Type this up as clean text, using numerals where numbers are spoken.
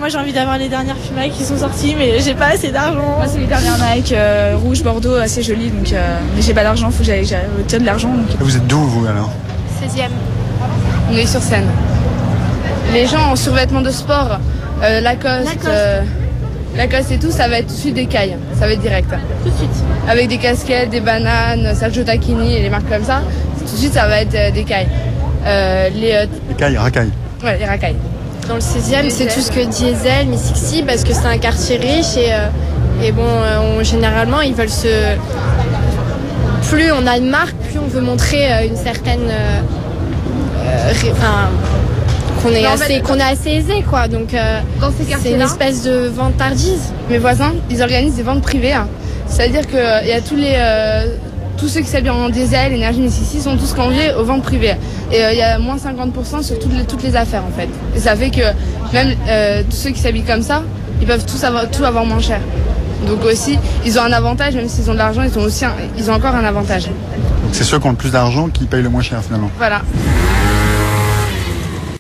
Moi j'ai envie d'avoir les dernières Nike qui sont sorties, mais j'ai pas assez d'argent. Moi c'est les dernières Nike rouge Bordeaux, assez jolies, donc mais j'ai pas d'argent, faut que j'aille de l'argent. Donc... Vous êtes d'où vous alors? 16e. On est sur scène. Les gens en survêtements de sport, Lacoste et tout, ça va être tout de suite des cailles, ça va être direct. Tout de suite. Avec des casquettes, des bananes, Sergio Tacchini et les marques comme ça, tout de suite ça va être des cailles. Les cailles, racailles. Ouais, les racailles. Dans le 16e, c'est tout ce que Diesel, Mississippi, parce que c'est un quartier riche et bon, généralement, ils veulent se... Plus on a de marques, plus on veut montrer une certaine... qu'on est assez aisé, quoi. Donc, c'est une espèce de vantardise. Mes voisins, ils organisent des ventes privées. Hein. C'est-à-dire qu'il y a tous ceux qui s'habillent en diesel, énergie Mississippi sont tous conviés aux ventes privées. Et il y a moins 50% sur toutes les affaires en fait. Et ça fait que même tous ceux qui s'habillent comme ça, ils peuvent tout avoir moins cher. Donc aussi, ils ont un avantage, même s'ils ont de l'argent, ils ont encore un avantage. C'est ceux qui ont le plus d'argent qui payent le moins cher finalement. Voilà.